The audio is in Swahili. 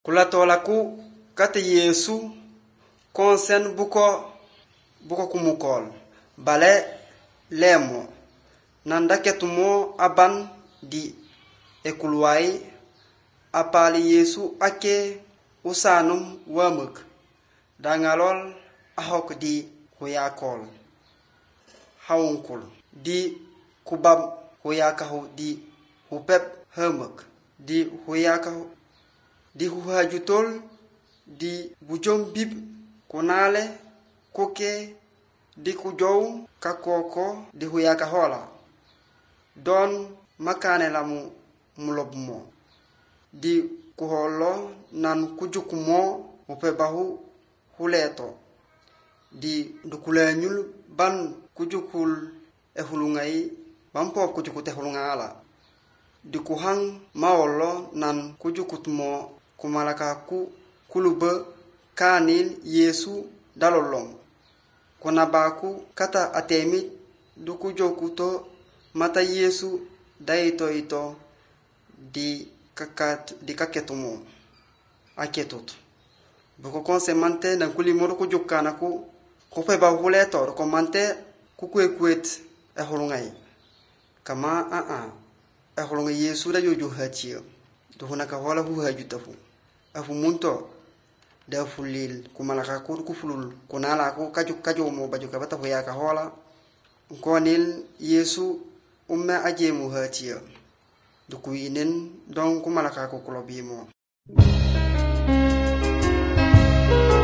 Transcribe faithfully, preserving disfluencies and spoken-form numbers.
Kula tola ku kata Yesu konsen buko buko kumukol bale lemo nanda ketumo aban di ekulwai apali Yesu ake usanum wamuk dangalol ahok di huyakol haunkul di kubab huyakahu di hupep hamuk di huyakahu di huhajutol di bujom bib kunale koke di kujow kakoko di huyaka hola don makane lamu mulobmo di kuholo nan kujukumo upebahu huleto di dukulanyul ban kujukul ehulungai bampo kujukute hulungala di kuhang maolo nan kujukutmo kumalakaku kuluba kanil Yesu dalolong kunabaku kata atemi dukujokuto mata Yesu daito ito di kakat di kaketumo aketut boko konsemante na kulimoro kujukana ku kope ba huleto komante kukwekuet ehulungai kama a a ehulungai Yesu da yoju hachio tuhuna ka wala hu hajutafu afu munto da fulil kumalaka ku kufulul kunala ku kaju kaju mo baju ka bata hoya ka hola konil Yesu umma ajemu hachio dukuinen don kumalaka ku kulobimo